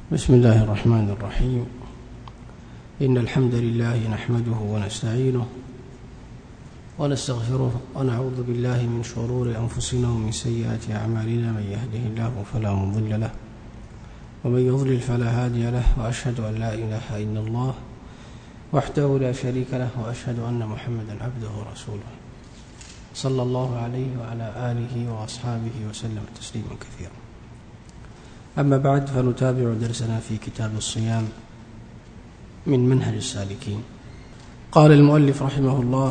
بسم الله الرحمن الرحيم. إن الحمد لله نحمده ونستعينه ونستغفره ونعوذ بالله من شرور أنفسنا ومن سيئات أعمالنا. من يهده الله فلا مضل له ومن يضلل فلا هادي له، وأشهد أن لا إله إلا الله وحده لا شريك له، وأشهد أن محمدا عبده ورسوله صلى الله عليه وعلى آله وأصحابه وسلم تسليما كثيرا. أما بعد، فنتابع درسنا في كتاب الصيام من منهج السالكين. قال المؤلف رحمه الله: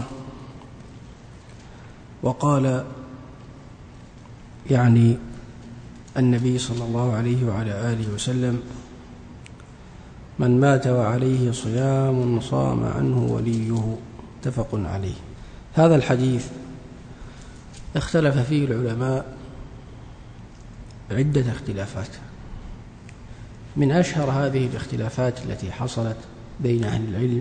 وقال يعني النبي صلى الله عليه وعلى آله وسلم: من مات وعليه صيام صام عنه وليه. متفق عليه. هذا الحديث اختلف فيه العلماء عدة اختلافات. من أشهر هذه الاختلافات التي حصلت بين أهل العلم: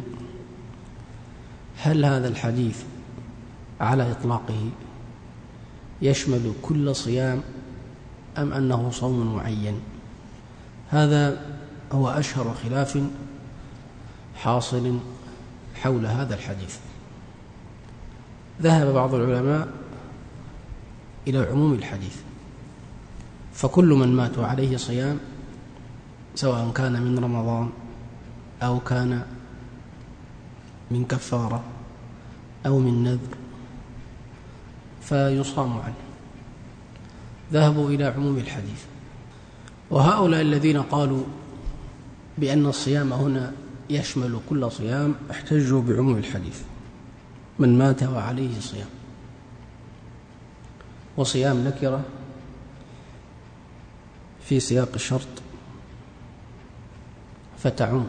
هل هذا الحديث على إطلاقه يشمل كل صيام أم أنه صوم معين؟ هذا هو أشهر خلاف حاصل حول هذا الحديث. ذهب بعض العلماء إلى عموم الحديث، فكل من مات وعليه صيام، سواء كان من رمضان أو كان من كفارة أو من نذر، فيصام عنه. ذهبوا إلى عموم الحديث. وهؤلاء الذين قالوا بأن الصيام هنا يشمل كل صيام احتجوا بعموم الحديث: من مات وعليه صيام. وصيام نكرة في سياق الشرط فتعم.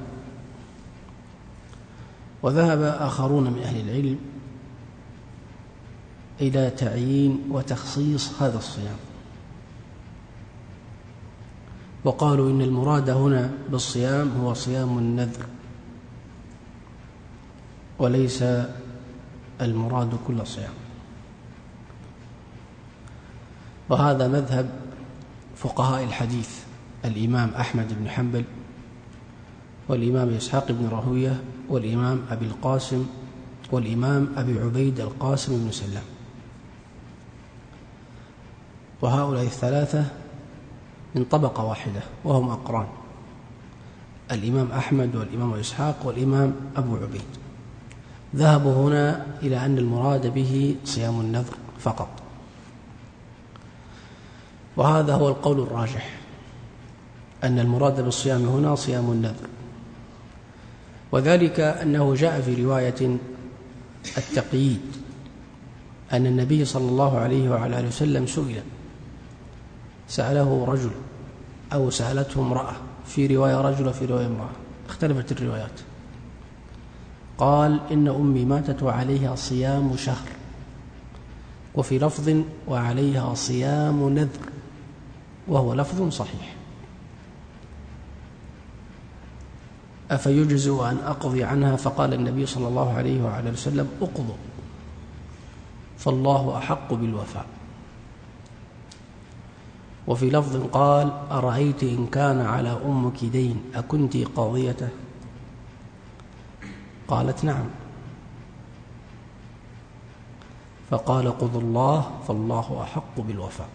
وذهب آخرون من أهل العلم إلى تعيين وتخصيص هذا الصيام، وقالوا إن المراد هنا بالصيام هو صيام النذر، وليس المراد كل صيام. وهذا مذهب فقهاء الحديث: الإمام أحمد بن حنبل، والإمام إسحاق بن راهوية، والإمام أبي القاسم، والإمام أبي عبيد القاسم بن سلام. وهؤلاء الثلاثة من طبقة واحدة وهم أقران: الإمام أحمد والإمام إسحاق والإمام أبو عبيد. ذهبوا هنا إلى أن المراد به صيام النذر فقط، وهذا هو القول الراجح، أن المراد بالصيام هنا صيام النذر. وذلك أنه جاء في رواية التقييد أن النبي صلى الله عليه وعلى آله وسلم سأله رجل أو سألته امرأة، في رواية رجل وفي رواية امرأة، اختلفت الروايات. قال: إن أمي ماتت وعليها صيام شهر، وفي لفظ وعليها صيام نذر، وهو لفظ صحيح. أفيجزئ أن أقضي عنها؟ فقال النبي صلى الله عليه وعلى وسلم: اقضوا، فالله أحق بالوفاء. وفي لفظ قال: أرأيت إن كان على أمك دين أكنت قاضيته؟ قالت: نعم. فقال: قضوا الله، فالله أحق بالوفاء.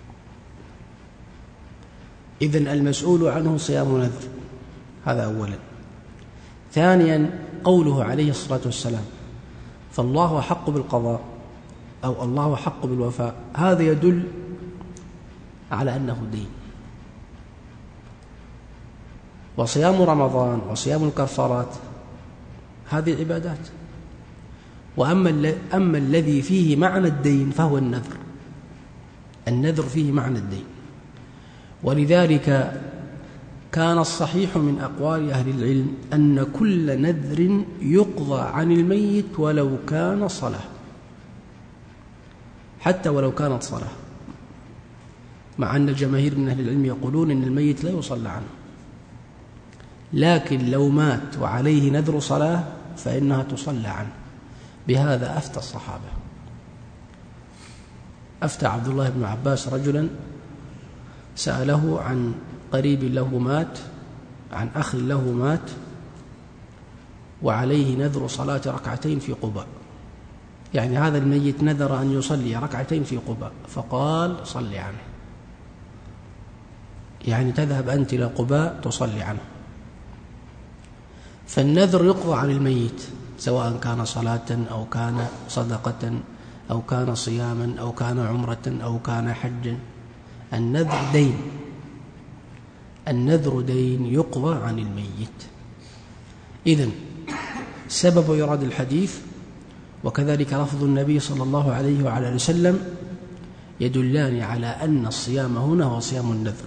إذن المسؤول عنه صيام نذر، هذا أولا. ثانيا، قوله عليه الصلاة والسلام: فالله أحق بالقضاء أو الله أحق بالوفاء، هذا يدل على أنه دين. وصيام رمضان وصيام الكفارات هذه عبادات. وأما الذي فيه معنى الدين فهو النذر. النذر فيه معنى الدين. ولذلك كان الصحيح من أقوال أهل العلم أن كل نذر يقضى عن الميت ولو كان صلاة، حتى ولو كانت صلاة، مع أن الجماهير من أهل العلم يقولون أن الميت لا يصلى عنه، لكن لو مات وعليه نذر صلاة فإنها تصلى عنه. بهذا أفتى الصحابة. أفتى عبد الله بن عباس رجلا سأله عن قريب له مات عن أخ له مات وعليه نذر صلاة ركعتين في قباء، يعني هذا الميت نذر أن يصلي ركعتين في قباء، فقال صلي عنه، يعني تذهب أنت إلى قباء تصلي عنه. فالنذر يقضى عن الميت، سواء كان صلاة أو كان صدقة أو كان صياما أو كان عمرة أو كان حجا. النذر دين، النذر دين يقضى عن الميت. إذن سبب إيراد الحديث وكذلك لفظ النبي صلى الله عليه وعلى وسلم يدلان على أن الصيام هنا هو صيام النذر.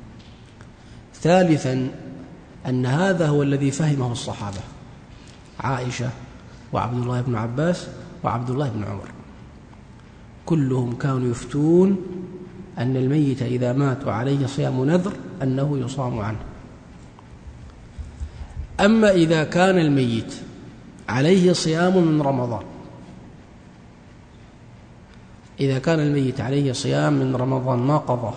ثالثا أن هذا هو الذي فهمه الصحابة، عائشة وعبد الله بن عباس وعبد الله بن عمر، كلهم كانوا يفتون أن الميت إذا مات وعليه صيام نذر أنه يصام عنه. أما إذا كان الميت عليه صيام من رمضان، إذا كان الميت عليه صيام من رمضان ما قضاه،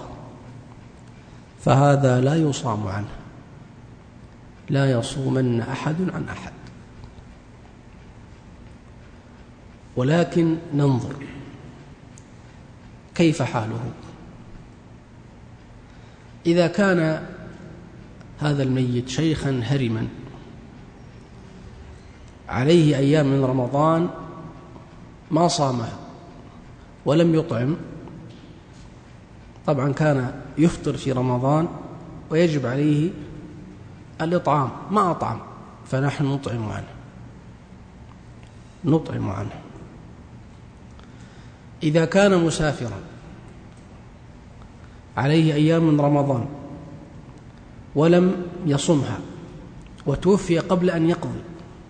فهذا لا يصام عنه، لا يصومن أحد عن أحد، ولكن ننظر كيف حاله. إذا كان هذا الميت شيخا هرما عليه أيام من رمضان ما صامها ولم يطعم، طبعا كان يفطر في رمضان ويجب عليه الإطعام، ما أطعم، فنحن نطعم عنه. إذا كان مسافرا عليه أيام من رمضان ولم يصمها وتوفي قبل أن يقضي،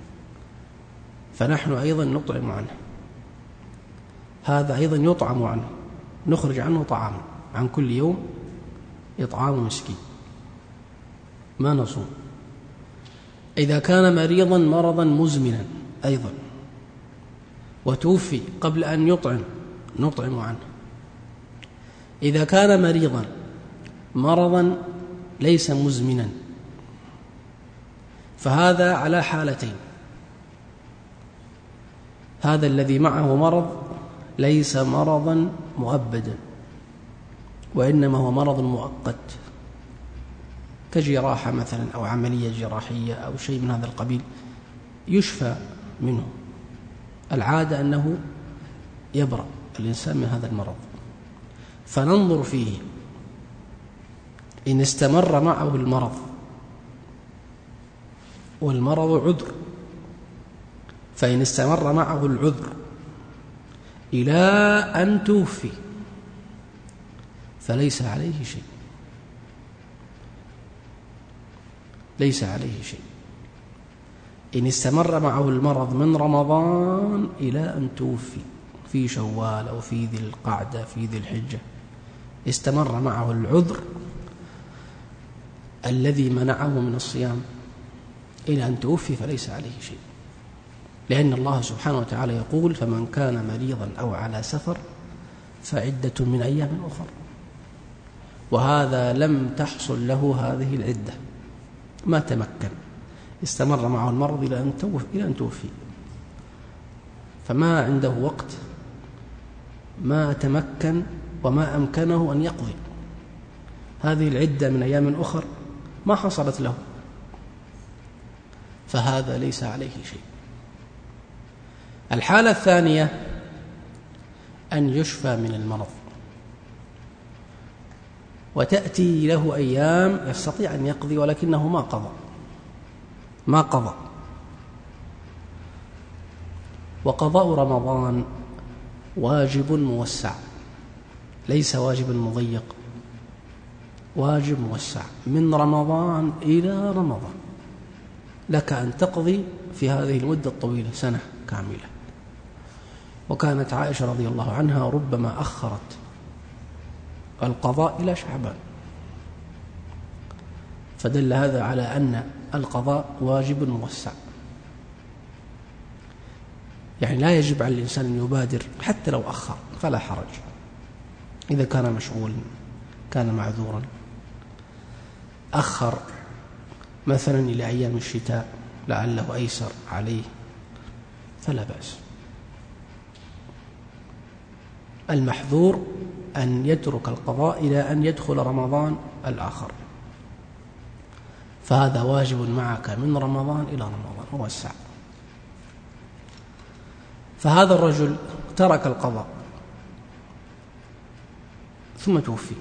فنحن أيضا نطعم عنه، هذا أيضا يطعم عنه، نخرج عنه طعاما، عن كل يوم إطعام مسكين، ما نصوم. إذا كان مريضا مرضا مزمنا أيضا وتوفي قبل أن يطعم نطعم عنه. إذا كان مريضا مرضا ليس مزمنا فهذا على حالتين، هذا الذي معه مرض ليس مرضا مؤبدا وإنما هو مرض مؤقت كجراحة مثلا أو عملية جراحية أو شيء من هذا القبيل يشفى منه، العادة أنه يبرأ الإنسان من هذا المرض، فننظر فيه إن استمر معه المرض، والمرض عذر، فإن استمر معه العذر إلى أن توفي فليس عليه شيء، ليس عليه شيء. إن استمر معه المرض من رمضان إلى أن توفي في شوال أو في ذي القعدة في ذي الحجة، استمر معه العذر الذي منعه من الصيام إلى أن توفي فليس عليه شيء، لأن الله سبحانه وتعالى يقول فمن كان مريضا أو على سفر فعدة من أيام أخر، وهذا لم تحصل له هذه العدة، ما تمكن، استمر معه المرض إلى أن توفي، فما عنده وقت، ما تمكن وما أمكنه أن يقضي هذه العدة من أيام أخر ما حصلت له، فهذا ليس عليه شيء. الحالة الثانية أن يشفى من المرض وتأتي له أيام يستطيع أن يقضي ولكنه ما قضى. وقضاء رمضان واجب موسع، ليس واجب مضيق، واجب موسع من رمضان إلى رمضان، لك أن تقضي في هذه المدة الطويلة سنة كاملة. وكانت عائشة رضي الله عنها ربما أخرت القضاء إلى شعبان، فدل هذا على أن القضاء واجب موسع، يعني لا يجب على الإنسان أن يبادر حتى لو أخر فلا حرج، إذا كان مشغولا كان معذورا أخر مثلا إلى أيام الشتاء لعله أيسر عليه فلا بأس. المحذور أن يترك القضاء إلى أن يدخل رمضان الآخر، فهذا واجب معك من رمضان إلى رمضان موسع. فهذا الرجل ترك القضاء ثم توفي،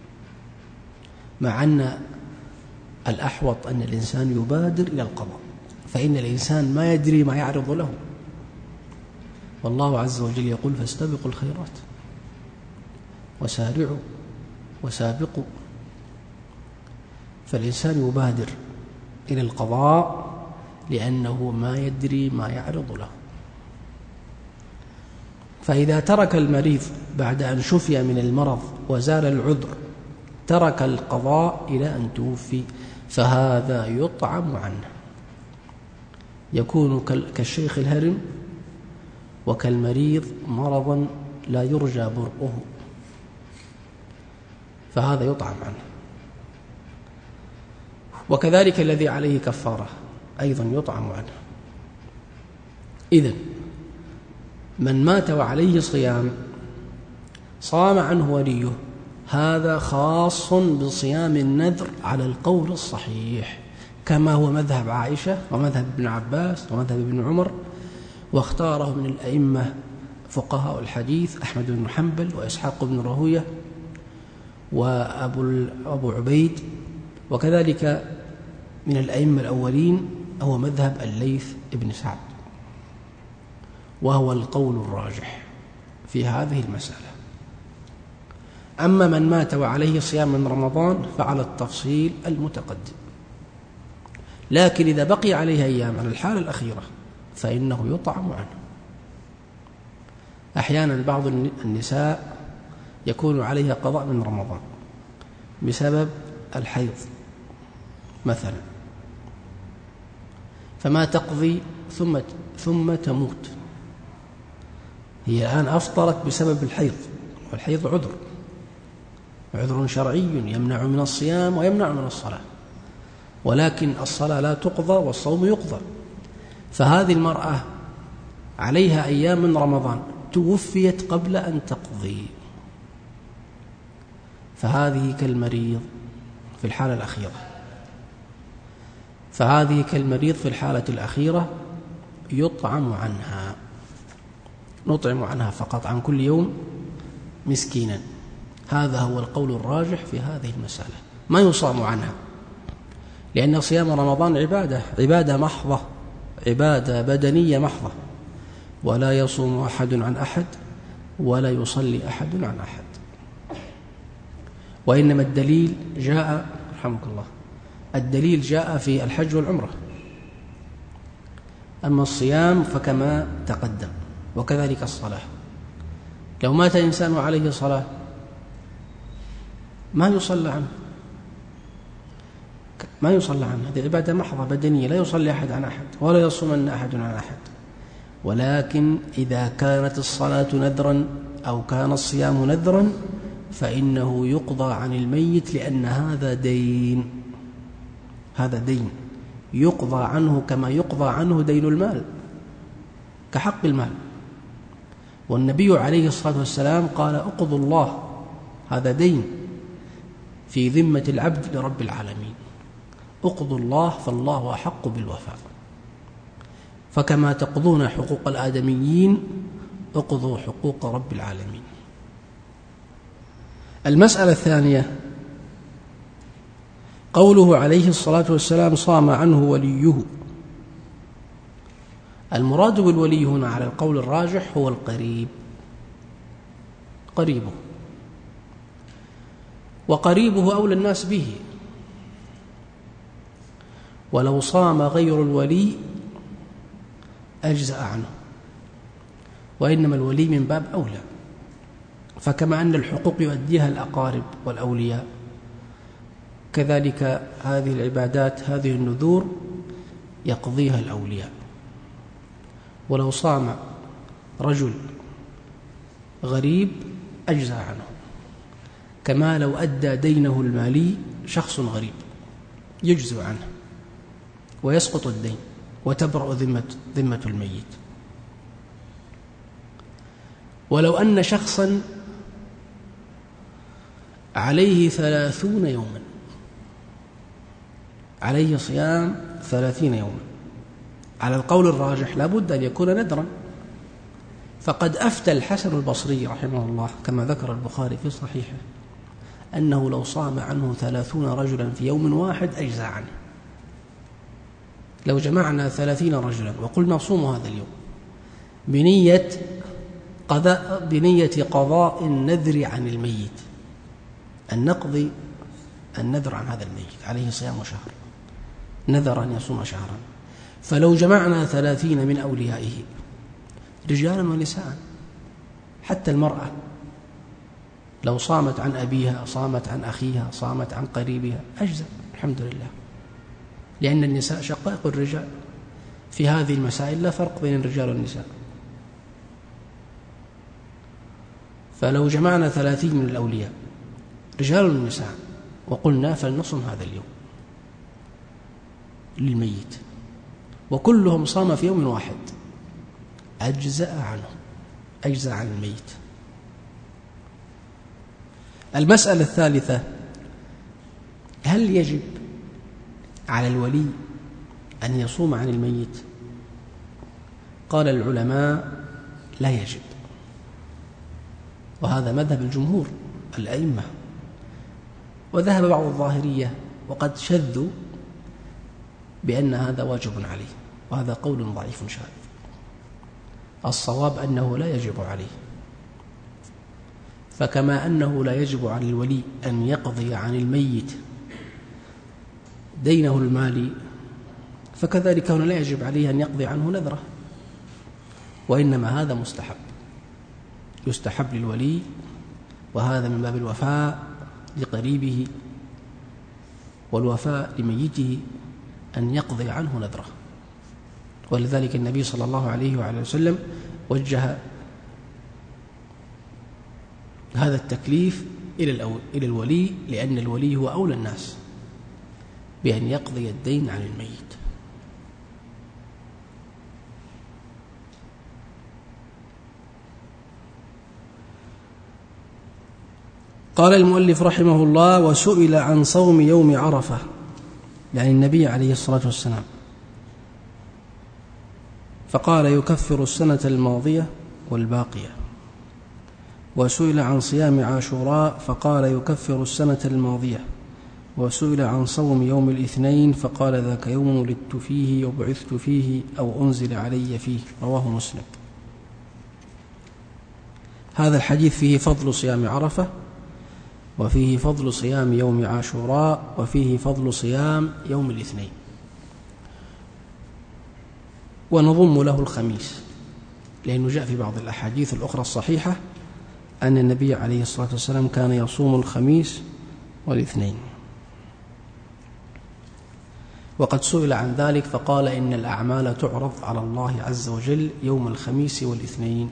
مع أن الأحوط أن الإنسان يبادر إلى القضاء، فإن الإنسان ما يدري ما يعرض له، والله عز وجل يقول فاستبقوا الخيرات وسارعوا وسابقوا. فالإنسان يبادر إلى القضاء لأنه ما يدري ما يعرض له. فإذا ترك المريض بعد أن شفي من المرض وزال العذر ترك القضاء إلى أن توفي، فهذا يطعم عنه، يكون كالشيخ الهرم وكالمريض مرضا لا يرجى برؤه، فهذا يطعم عنه. وكذلك الذي عليه كفارة أيضا يطعم عنه. إذن من مات وعليه صيام صام عنه وليه، هذا خاص بصيام النذر على القول الصحيح، كما هو مذهب عائشة ومذهب ابن عباس ومذهب ابن عمر، واختاره من الأئمة فقهاء الحديث أحمد بن حنبل وإسحاق بن راهويه وأبو عبيد، وكذلك من الأئمة الأولين هو مذهب الليث بن سعد، وهو القول الراجح في هذه المسألة. أما من مات وعليه صيام من رمضان فعلى التفصيل المتقدم، لكن إذا بقي عليه أيام على الحالة الأخيرة فإنه يطعم عنه. أحيانا بعض النساء يكون عليها قضاء من رمضان بسبب الحيض مثلا، فما تقضي ثم تموت. هي الآن أفطرت بسبب الحيض، والحيض عذر شرعي يمنع من الصيام ويمنع من الصلاة، ولكن الصلاة لا تقضى والصوم يقضى. فهذه المرأة عليها أيام من رمضان توفيت قبل أن تقضي، فهذه كالمريض في الحالة الأخيرة، يطعم عنها، نطعم عنها فقط عن كل يوم مسكينا. هذا هو القول الراجح في هذه المسألة، ما يصام عنها، لأن صيام رمضان عبادة محضة، عبادة بدنية محضة، ولا يصوم أحد عن أحد ولا يصلي أحد عن أحد. وإنما الدليل جاء رحمك الله، الدليل جاء في الحج والعمرة، أما الصيام فكما تقدم، وكذلك الصلاة. لو مات إنسان عليه صلاة ما يصلى عنه، هذه عبادة محضة بدنية، لا يصلي أحد عن أحد ولا يصومن أحد عن أحد. ولكن إذا كانت الصلاة نذرا أو كان الصيام نذرا فإنه يقضى عن الميت، لأن هذا دين يقضى عنه كما يقضى عنه دين المال، كحق المال. والنبي عليه الصلاة والسلام قال اقضوا الله، هذا دين في ذمة العبد لرب العالمين، اقضوا الله فالله أحق بالوفاء. فكما تقضون حقوق الآدميين اقضوا حقوق رب العالمين. المسألة الثانية قوله عليه الصلاة والسلام صام عنه وليه. المراد بالولي هنا على القول الراجح هو القريب، قريبه، وقريبه أولى الناس به. ولو صام غير الولي أجزأ عنه، وإنما الولي من باب أولى. فكما أن الحقوق يؤديها الأقارب والأولياء، كذلك هذه العبادات، هذه النذور يقضيها الأولياء. ولو صام رجل غريب أجزأ عنه، كما لو أدى دينه المالي شخص غريب يجزئ عنه. ويسقط الدين وتبرأ ذمة الميت. ولو أن شخصا عليه 30 يوما، عليه صيام 30 يوما، على القول الراجح لا بد أن يكون نذرا، فقد أفتى الحسن البصري رحمه الله كما ذكر البخاري في صحيحه أنه لو صام عنه 30 رجلا في يوم واحد أجزى عنه. لو جمعنا 30 رجلا وقلنا صوموا هذا اليوم بنية قضاء النذر عن الميت، أن نقضي النذر عن هذا الميت، عليه صيام شهر، نذر أن يصوم شهرا، فلو جمعنا 30 من أوليائه رجالا ونساء، حتى المرأة لو صامت عن أبيها، صامت عن أخيها، صامت عن قريبها، أجزاء الحمد لله، لأن النساء شقائق الرجال في هذه المسائل، لا فرق بين الرجال والنساء. فلو جمعنا 30 من الأولياء رجال ونساء وقلنا فلنصم هذا اليوم للميت وكلهم صام في يوم واحد، أجزأ عنه، أجزأ عن الميت. المسألة الثالثة: هل يجب على الولي أن يصوم عن الميت؟ قال العلماء: لا يجب، وهذا مذهب الجمهور الأئمة، وذهب بعض الظاهرية وقد شذوا بأن هذا واجب عليه، وهذا قول ضعيف شاذ. الصواب أنه لا يجب عليه، فكما أنه لا يجب على الولي أن يقضي عن الميت دينه المالي، فكذلك هنا لا يجب عليه أن يقضي عنه نذره، وإنما هذا مستحب، يستحب للولي، وهذا من باب الوفاء لقريبه والوفاء لميته أن يقضي عنه نذره. ولذلك النبي صلى الله عليه وعلى وسلم وجه هذا التكليف إلى الولي، لأن الولي هو أولى الناس بأن يقضي الدين عن الميت. قال المؤلف رحمه الله: وسئل عن صوم يوم عرفة، يعني النبي عليه الصلاة والسلام، فقال: يكفر السنة الماضية والباقية. وسئل عن صيام عاشوراء فقال: يكفر السنة الماضية. وسئل عن صوم يوم الاثنين فقال: ذاك يوم ولدت فيه وبعثت فيه أو أنزل علي فيه. رواه مسلم. هذا الحديث فيه فضل صيام عرفة، وفيه فضل صيام يوم عاشوراء، وفيه فضل صيام يوم الاثنين، ونضم له الخميس، لأنه جاء في بعض الأحاديث الأخرى الصحيحة أن النبي عليه الصلاة والسلام كان يصوم الخميس والاثنين. وقد سئل عن ذلك فقال: إن الأعمال تعرض على الله عز وجل يوم الخميس والاثنين،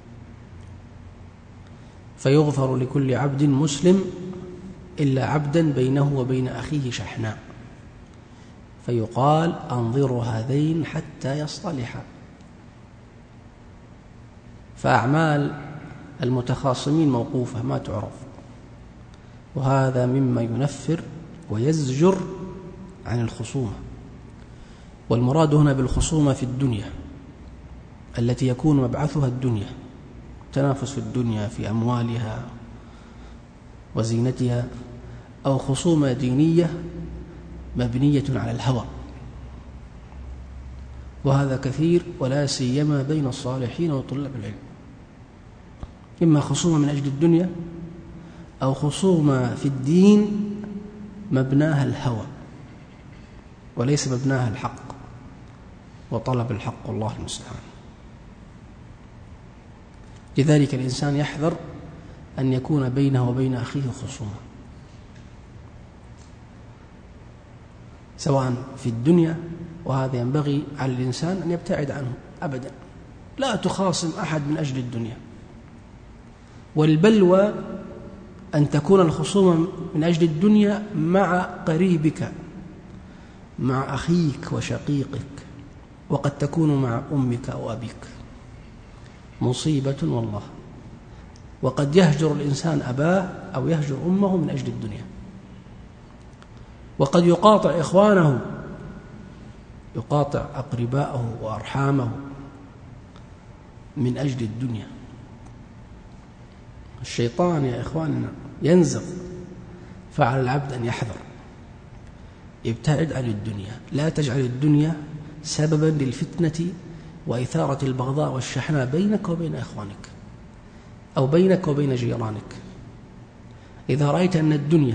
فيغفر لكل عبد مسلم إلا عبدا بينه وبين أخيه شحناء، فيقال: أنظروا هذين حتى يصطلحا. فأعمال المتخاصمين موقوفة ما تعرف، وهذا مما ينفر ويزجر عن الخصومة. والمراد هنا بالخصومة في الدنيا التي يكون مبعثها الدنيا، تنافس في الدنيا في أموالها وزينتها، أو خصومة دينية مبنية على الهوى، وهذا كثير، ولا سيما بين الصالحين وطلاب العلم، إما خصومة من أجل الدنيا أو خصومة في الدين مبناها الهوى وليس مبناها الحق وطلب الحق، والله المستعان. لذلك الإنسان يحذر أن يكون بينه وبين أخيه خصومة، سواء في الدنيا، وهذا ينبغي على الإنسان أن يبتعد عنه أبدا، لا تخاصم أحد من أجل الدنيا. والبلوى أن تكون الخصومة من أجل الدنيا مع قريبك، مع أخيك وشقيقك، وقد تكون مع أمك أو أبيك، مصيبة والله. وقد يهجر الإنسان أباه أو يهجر أمه من أجل الدنيا، وقد يقاطع إخوانه، يقاطع أقرباءه وأرحامه من أجل الدنيا. الشيطان يا إخواننا ينزغ، فعلى العبد أن يحذر، يبتعد عن الدنيا. لا تجعل الدنيا سببا للفتنة وإثارة البغضاء والشحناء بينك وبين إخوانك أو بينك وبين جيرانك. إذا رأيت أن الدنيا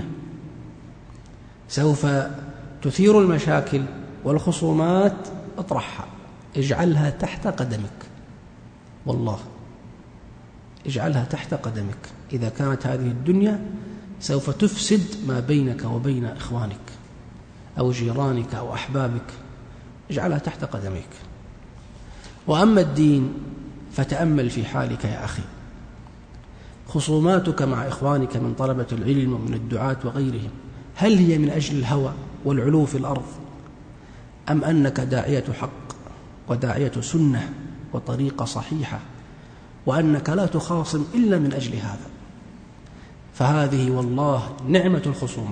سوف تثير المشاكل والخصومات اطرحها، اجعلها تحت قدمك، والله اجعلها تحت قدمك. إذا كانت هذه الدنيا سوف تفسد ما بينك وبين إخوانك أو جيرانك أو أحبابك، اجعلها تحت قدمك. وأما الدين فتأمل في حالك يا أخي، خصوماتك مع إخوانك من طلبة العلم ومن الدعاة وغيرهم، هل هي من أجل الهوى والعلو في الأرض، أم أنك داعية حق وداعية سنة وطريقة صحيحة، وأنك لا تخاصم إلا من أجل هذا؟ فهذه والله نعمة الخصومة،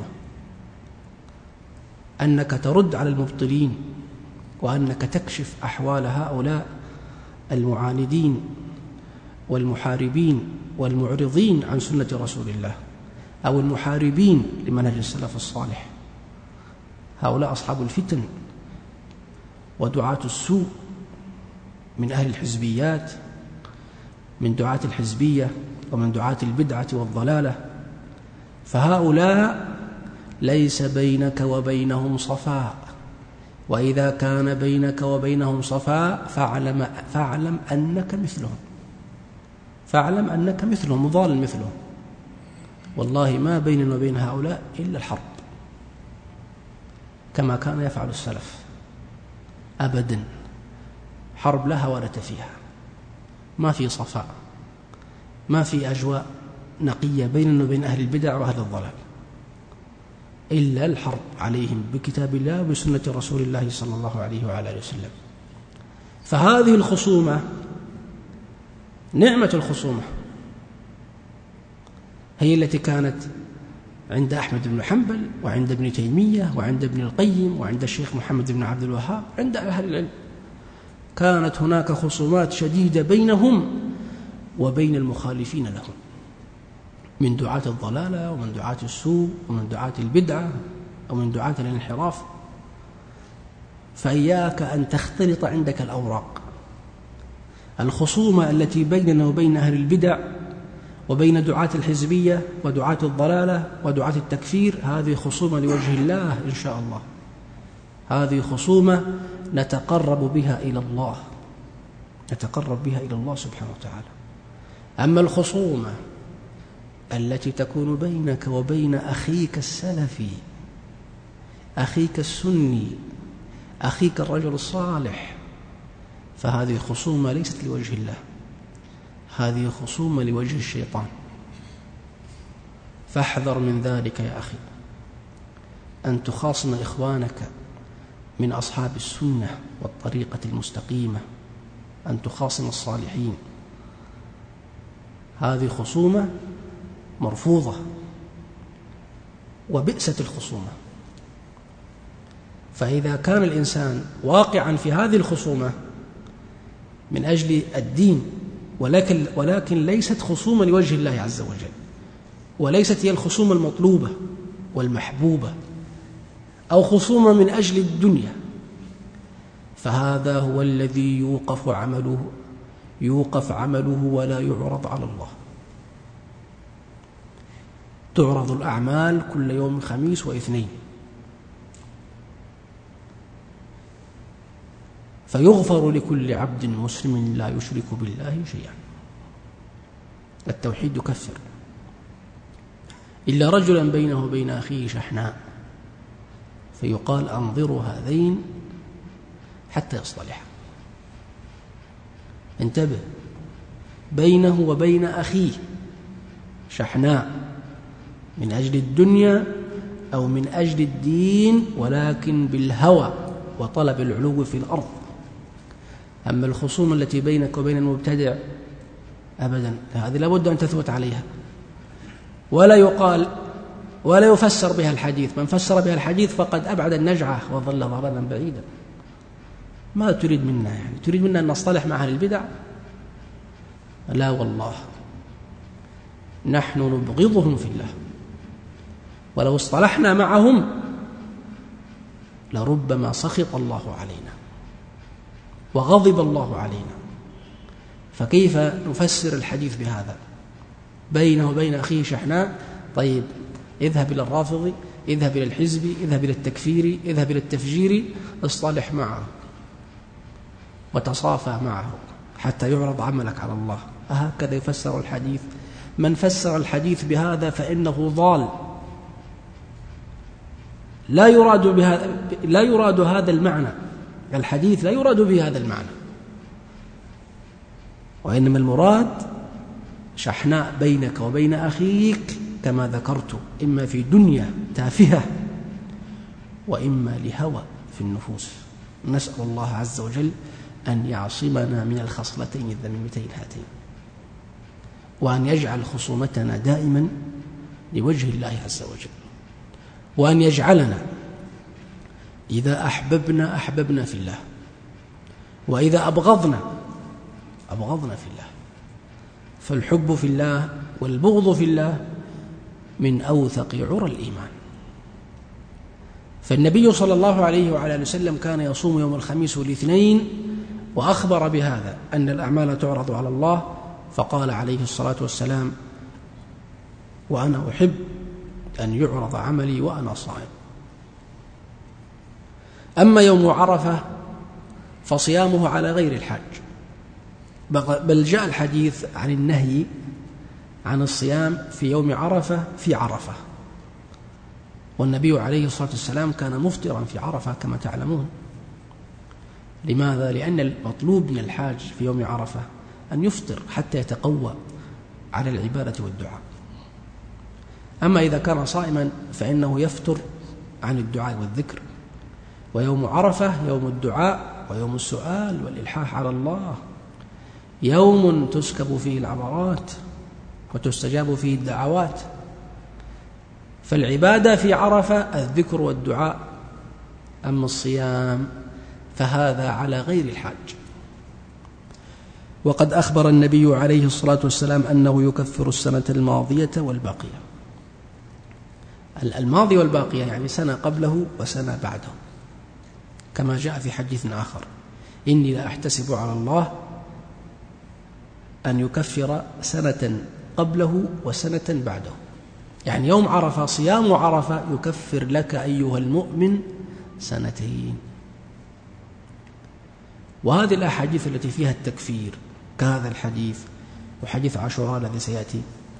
أنك ترد على المبطلين، وأنك تكشف أحوال هؤلاء المعاندين والمحاربين والمعرضين عن سنة رسول الله، أو المحاربين لمنهج السلف الصالح. هؤلاء أصحاب الفتن ودعاة السوء من أهل الحزبيات، من دعاة الحزبية ومن دعاة البدعة والضلالة. فهؤلاء ليس بينك وبينهم صفاء، وإذا كان بينك وبينهم صفاء فاعلم أنك مثلهم، فاعلم أنك مثلهم، مضال مثلهم. والله ما بيننا وبين هؤلاء إلا الحرب، كما كان يفعل السلف، أبدا حرب لا هوانة فيها، ما في صفاء، ما في أجواء نقية بيننا وبين أهل البدع وأهل الضلال، إلا الحرب عليهم بكتاب الله وبسنة رسول الله صلى الله عليه وعلى وسلم. فهذه الخصومة نعمة الخصومة، هي التي كانت عند أحمد بن حنبل وعند ابن تيمية وعند ابن القيم وعند الشيخ محمد بن عبد الوهاب، عند أهل العلم كانت هناك خصومات شديدة بينهم وبين المخالفين لهم من دعاة الضلالة ومن دعاة السوء ومن دعاة البدعة ومن دعاة الانحراف. فإياك أن تختلط عندك الأوراق. الخصومة التي بيننا وبين أهل البدع وبين دعاة الحزبية ودعاة الضلالة ودعاة التكفير، هذه خصومة لوجه الله إن شاء الله، هذه خصومة نتقرب بها إلى الله، نتقرب بها إلى الله سبحانه وتعالى. أما الخصومة التي تكون بينك وبين أخيك السلفي، أخيك السني، أخيك الرجل الصالح، فهذه خصومة ليست لوجه الله، هذه خصومة لوجه الشيطان. فاحذر من ذلك يا أخي، أن تخاصم إخوانك من أصحاب السنة والطريقة المستقيمة، أن تخاصم الصالحين، هذه خصومة مرفوضة وبئست الخصومة. فإذا كان الإنسان واقعا في هذه الخصومة من أجل الدين، ولكن ليست خصومة لوجه الله عز وجل، وليست هي الخصومة المطلوبة والمحبوبة، أو خصومة من أجل الدنيا، فهذا هو الذي يوقف عمله ولا يعرض على الله. تعرض الأعمال كل يوم خميس واثنين، فيغفر لكل عبد مسلم لا يشرك بالله شيئا. التوحيد يكفر، إلا رجلا بينه وبين أخيه شحناء، فيقال أنظروا هذين حتى يصطلحا. انتبه، بينه وبين أخيه شحناء من أجل الدنيا أو من أجل الدين، ولكن بالهوى وطلب العلو في الأرض. أما الخصوم التي بينك وبين المبتدع أبدا، هذه لابد أن تثبت عليها، ولا يقال ولا يفسر بها الحديث. من فسر بها الحديث فقد أبعد النجعة وظل ضلالا بعيدا. ما تريد منا؟ يعني تريد منا أن نصطلح مع أهل البدع؟ لا والله، نحن نبغضهم في الله، ولو اصطلحنا معهم لربما سخط الله علينا وغضب الله علينا. فكيف نفسر الحديث بهذا بينه وبين أخيه شحناء؟ طيب اذهب إلى الرافضي، اذهب إلى الحزبي، اذهب إلى التكفيري، اذهب إلى التفجيري، اصطلح معه وتصافى معه حتى يعرض عملك على الله. أهكذا يفسر الحديث؟ من فسر الحديث بهذا فإنه ضال. لا يراد هذا المعنى، الحديث لا يراد به هذا المعنى، وإنما المراد شحناء بينك وبين أخيك كما ذكرت، إما في دنيا تافهة وإما لهوى في النفوس. نسأل الله عز وجل أن يعصمنا من الخصلتين الذميمتين هاتين، وأن يجعل خصومتنا دائما لوجه الله عز وجل، وأن يجعلنا إذا أحببنا في الله، وإذا أبغضنا في الله. فالحب في الله والبغض في الله من أوثق عرى الإيمان. فالنبي صلى الله عليه وعلى آله وسلم كان يصوم يوم الخميس والاثنين، وأخبر بهذا أن الأعمال تعرض على الله، فقال عليه الصلاة والسلام: وأنا أحب أن يعرض عملي وأنا صائم. أما يوم عرفة فصيامه على غير الحاج، بل جاء الحديث عن النهي عن الصيام في يوم عرفة في عرفة، والنبي عليه الصلاة والسلام كان مفطرا في عرفة كما تعلمون. لماذا؟ لأن المطلوب من الحاج في يوم عرفة أن يفطر حتى يتقوى على العبادة والدعاء. أما إذا كان صائما فإنه يفطر عن الدعاء والذكر. ويوم عرفة يوم الدعاء ويوم السؤال والإلحاح على الله، يوم تسكب فيه العبرات وتستجاب فيه الدعوات. فالعبادة في عرفة الذكر والدعاء، أما الصيام فهذا على غير الحاج. وقد أخبر النبي عليه الصلاة والسلام أنه يكفر السنة الماضية والباقية. الماضي والباقية يعني سنة قبله وسنة بعده، كما جاء في حديث آخر: إني لا أحتسب على الله أن يكفر سنة قبله وسنة بعده. يعني يوم عرفة، صيام عرفة يكفر لك أيها المؤمن سنتين. وهذه الأحاديث التي فيها التكفير كهذا الحديث وحديث عاشوراء الذي سيأتي،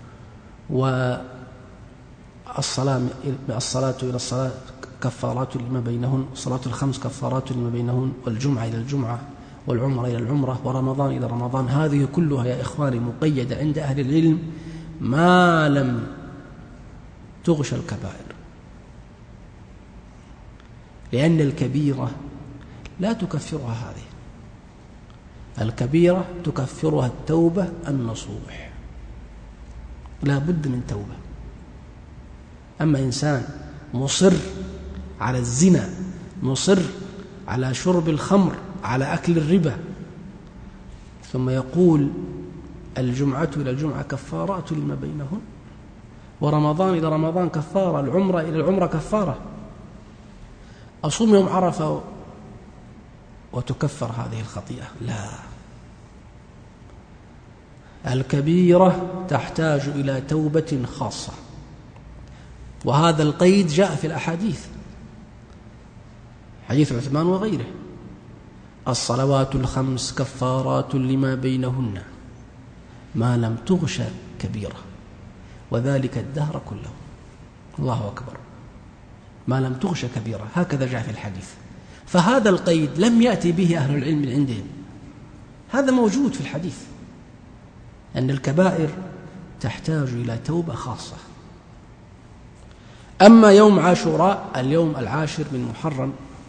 والصلاة إلى الصلاة كفارات لما بينهن، الصلاة الخمس كفارات لما بينهن، والجمعة إلى الجمعة، والعمرة إلى العمرة، ورمضان إلى رمضان، هذه كلها يا إخواني مقيدة عند أهل العلم ما لم تغش الكبائر، لأن الكبيرة لا تكفرها هذه، الكبيرة تكفرها التوبة النصوح، لا بد من توبة. أما إنسان مصر على الزنا، مصر على شرب الخمر، على أكل الربا، ثم يقول الجمعة إلى الجمعة كفارات لما بينهن، ورمضان إلى رمضان كفارة، العمرة إلى العمرة كفارة، أصوم يوم عرفة وتكفر هذه الخطيئة؟ لا، الكبيرة تحتاج إلى توبة خاصة، وهذا القيد جاء في الأحاديث، حديث عثمان وغيره: الصلوات الخمس كفارات لما بينهن ما لم تغش كبيرة، وذلك الدهر كله. الله أكبر، ما لم تغش كبيرة، هكذا جاء في الحديث. فهذا القيد لم يأتي به أهل العلم من عندهم، هذا موجود في الحديث، أن الكبائر تحتاج إلى توبة خاصة. أما يوم عاشوراء اليوم 10 من محرم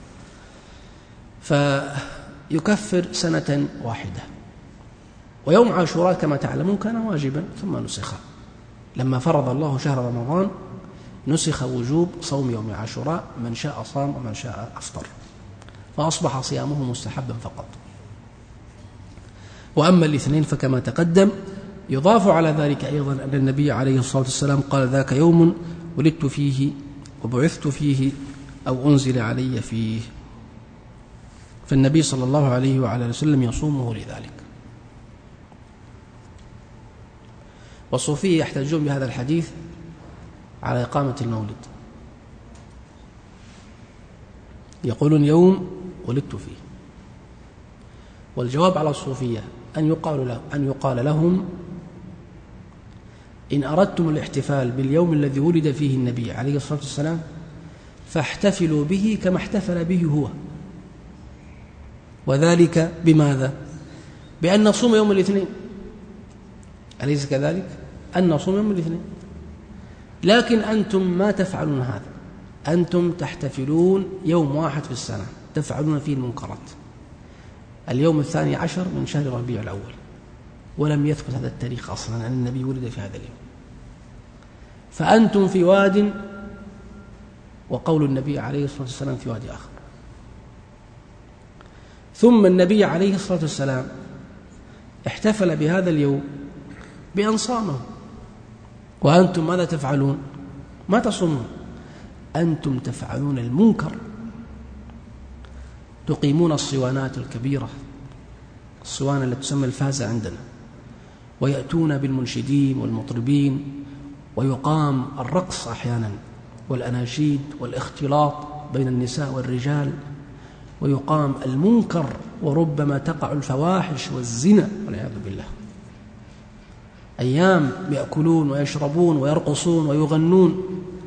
فيكفر سنة واحدة. ويوم عاشوراء كما تعلمون كان واجبا ثم نسخ، لما فرض الله شهر رمضان نسخ وجوب صوم يوم عاشوراء، من شاء صام ومن شاء أفطر، فأصبح صيامه مستحبا فقط. وأما الاثنين فكما تقدم يضاف على ذلك أيضا أن النبي عليه الصلاة والسلام قال: ذاك يوم ولدت فيه وبعثت فيه أو أنزل علي فيه. فالنبي صلى الله عليه وعلى وسلم يصومه لذلك. والصوفية يحتجون بهذا الحديث على إقامة المولد، يقولون يوم ولدت فيه. والجواب على الصوفية أن يقال لهم: إن أردتم الاحتفال باليوم الذي ولد فيه النبي عليه الصلاة والسلام فاحتفلوا به كما احتفل به هو. وذلك بماذا؟ بأن نصوم يوم الاثنين، أليس كذلك؟ أن نصوم يوم الاثنين. لكن أنتم ما تفعلون هذا، أنتم تحتفلون يوم واحد في السنة تفعلون فيه المنكرات، اليوم 12 من شهر ربيع الأول، ولم يثبت هذا التاريخ أصلا أن النبي ولد في هذا اليوم. فأنتم في واد وقول النبي عليه الصلاة والسلام في واد آخر. ثم النبي عليه الصلاة والسلام احتفل بهذا اليوم بأن صامه، وأنتم ماذا تفعلون؟ ما تصومون، أنتم تفعلون المنكر، تقيمون الصوانات الكبيرة، الصوان التي تسمى الفازة عندنا، ويأتون بالمنشدين والمطربين، ويقام الرقص أحيانا والأناشيد والاختلاط بين النساء والرجال، ويقام المنكر، وربما تقع الفواحش والزنا والعياذ بالله. أيام يأكلون ويشربون ويرقصون ويغنون.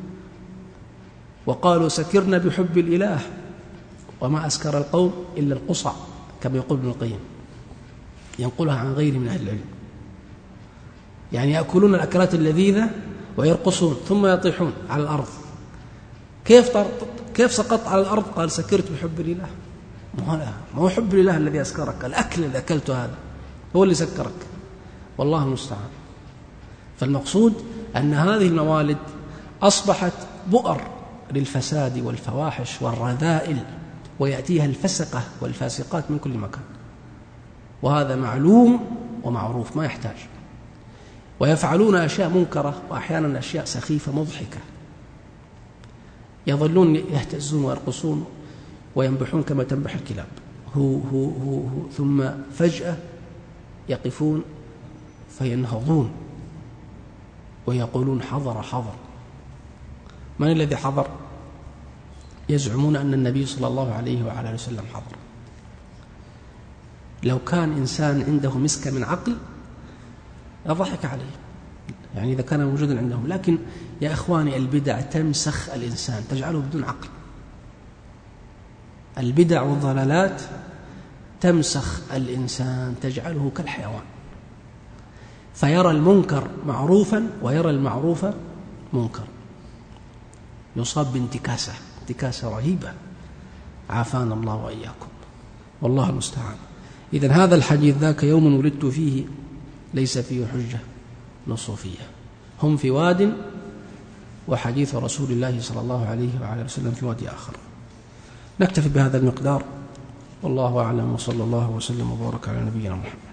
وقالوا: سكرنا بحب الإله وما أسكر القوم إلا القصع، كما يقول ابن القيم، ينقلها عن غيره من أهل العلم. يعني يأكلون الأكلات اللذيذة ويرقصون ثم يطيحون على الأرض. كيف سقط على الأرض؟ قال: سكرت بحب الإله. ما هو حب الإله الذي أسكرك، الأكل اللي أكلته هذا هو اللي سكرك، والله المستعان. فالمقصود أن هذه الموالد أصبحت بؤر للفساد والفواحش والرذائل، ويأتيها الفسقة والفاسقات من كل مكان، وهذا معلوم ومعروف ما يحتاج. ويفعلون أشياء منكرة وأحيانا أشياء سخيفة مضحكة، يظلون يهتزون ويرقصون وينبحون كما تنبح الكلاب، هو ثم فجأة يقفون فينهضون ويقولون: حضر حضر. من الذي حضر؟ يزعمون أن النبي صلى الله عليه وعلى وسلم حضر. لو كان إنسان عنده مسكة من عقل لضحك عليه، يعني إذا كان موجودا عندهم. لكن يا إخواني، البدع تمسخ الإنسان، تجعله بدون عقل. البدع والضلالات تمسخ الإنسان، تجعله كالحيوان، فيرى المنكر معروفا ويرى المعروف منكر، يصاب بانتكاسة، انتكاسة رهيبة، عافانا الله وإياكم، والله المستعان. إذن هذا الحديث ذاك يوم ولدت فيه ليس فيه حجة للصوفية، هم في واد، وحديث رسول الله صلى الله عليه وعلى وسلم في واد آخر. نكتفي بهذا المقدار، والله أعلم، وصلى الله وسلم وبارك على نبينا محمد.